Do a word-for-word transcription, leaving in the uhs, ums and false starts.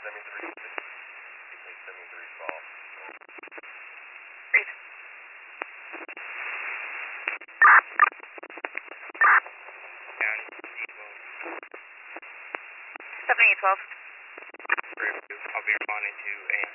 seventy-three, you take seventy-three call. Read. County, Depot. seventy-eight twelve. I'll be responding to A M.